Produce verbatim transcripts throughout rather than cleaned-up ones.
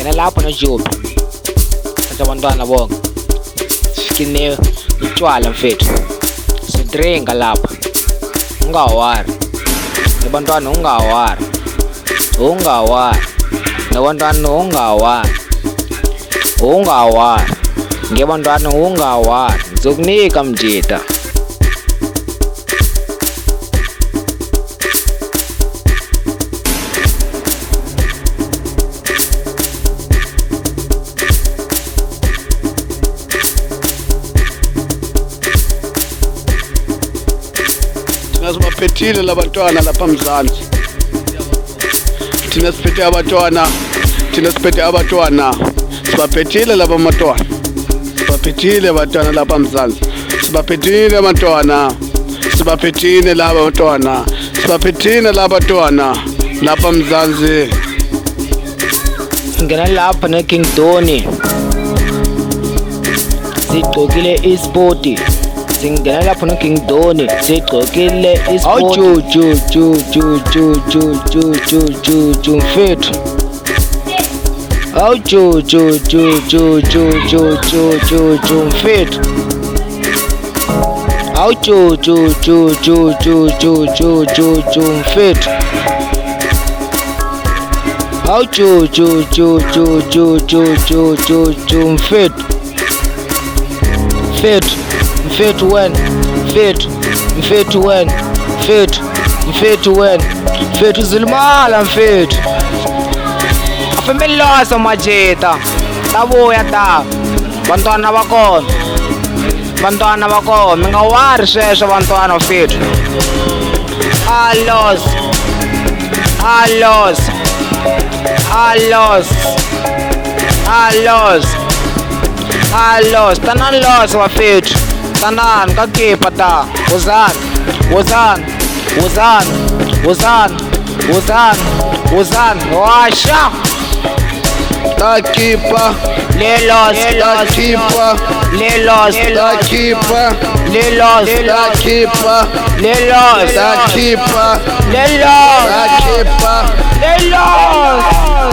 ngena lapho noJobi thatha abantwana bonke sifikine utshwala mfethu sidringa lapha ungawari abantwana ungawari ungawari nabantwana ungawari ungawari ngebantwana ungawari ngizokunika mjida Sibaphethile labantwana lapha Mzansi. Thina siphethe abantwana, thina siphethe abantwana. Sibaphethile laba abantwana. Sibaphethile abantwana lapha Mzansi. Sibaphethile abantwana. Sibaphethile laba abantwana. Sibaphethile laba abantwana lapha Mzansi. Singena lapha ne King Tony. Sigqokile e-sport. Singena lapho no King Tony sigqokile e-sport. Awu ju ju ju ju ju ju ju ju ju ju mfethu. Awu ju ju ju ju ju ju ju ju ju mfethu. Awu ju ju ju ju ju ju ju ju ju mfethu. Awu ju ju ju ju ju ju ju ju ju mfethu. Mfethu mfethu wena mfethu mfethu wena mfethu mfethu wena mfethu zilimala mfethu afembelosa majeta tavuya ta bantwana va kona bantwana va kona mi nga wari sweswo bantwana mfethu alos alos alos alos alos tanan los bafethu tanan ka kipa ta wozan wozan wozan wozan wozan wozan washa ta kipa lelos ta kipa lelos ta kipa lelos ta kipa lelos ta kipa lelos ta kipa lelos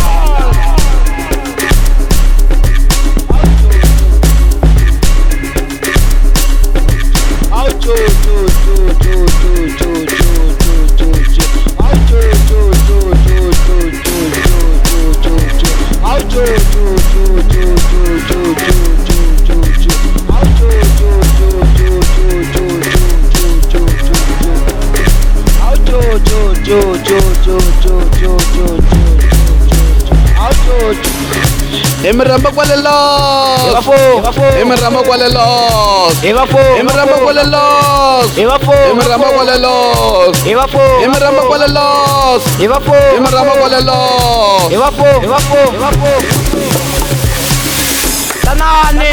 Emiramba kwalelo Emiramba kwalelo Emiramba kwalelo Emiramba kwalelo Emiramba kwalelo Emiramba kwalelo Tanani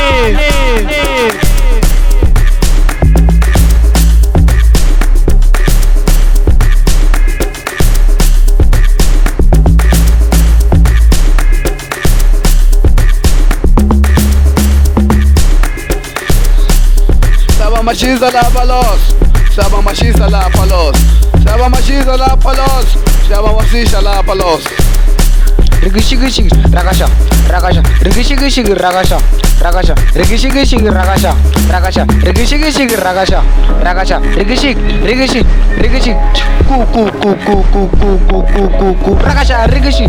Mashiza la palos, Shaba mashiza la palos, Shaba mashiza la palos, Shaba wasisha la palos. Rigishi ragasha ragasha rigishi ragasha ragasha rigishi ragasha ragasha rigishi ragasha ragasha rigishi rigishi rigishi ku ku ku ku ku ku ku ku ku ku ragasha rigishi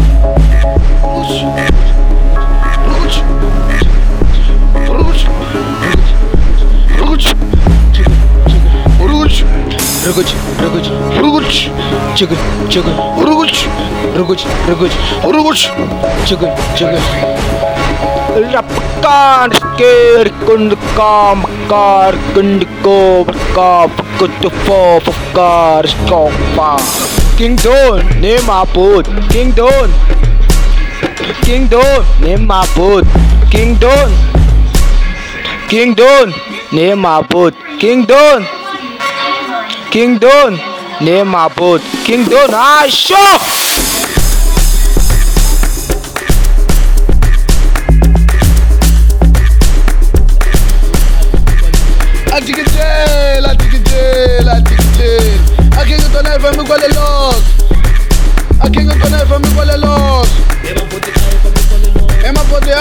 Ruguch, ruguch, ruguch, chicken, chicken, ruguch, ruguch, ruguch, ruguch, chicken, chicken. Rapkan, scare, kundkam, kar, kundko, kap, kutufo, kar, skopa. King Don, name my boat. King Don, King Don, name my boat. King Don, King Don, name my boat. King Don. King Don, name my boat. King Don, ah, show! Atikijel, atikijel, atikijel. Akinga tona efa mi kwale los. Akinga tona efa mi kwale los.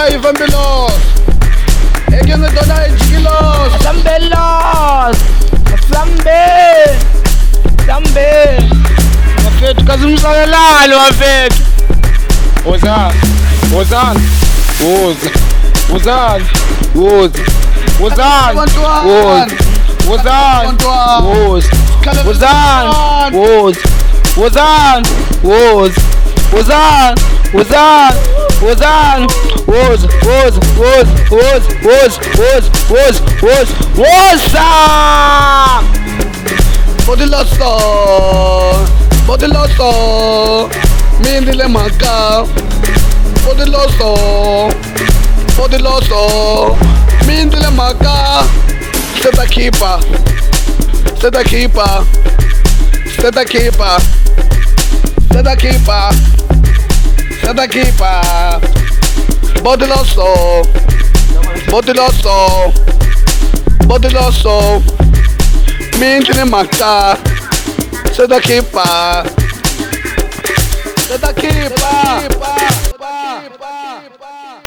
ifambilos engene dona ijikilos Sambelos Sambe Sambe Wafethu kazimsalelalo wafethu Wozani Wozani Woza Wozani Woza Wozani Woza Wozani Woza Wozani Woza Wozani Woza Wozani Wozani Wozani Woza Woza Woza Woza Woza Woza Woza Woza Bodiloso Bodiloso Mindile maka Bodiloso Bodiloso Mindile maka Seta keeper Seta keeper Seta keeper Seta keeper Seta keeper Bodiloso Bodiloso Bodiloso Mindile maka Seta keeper Seta keeper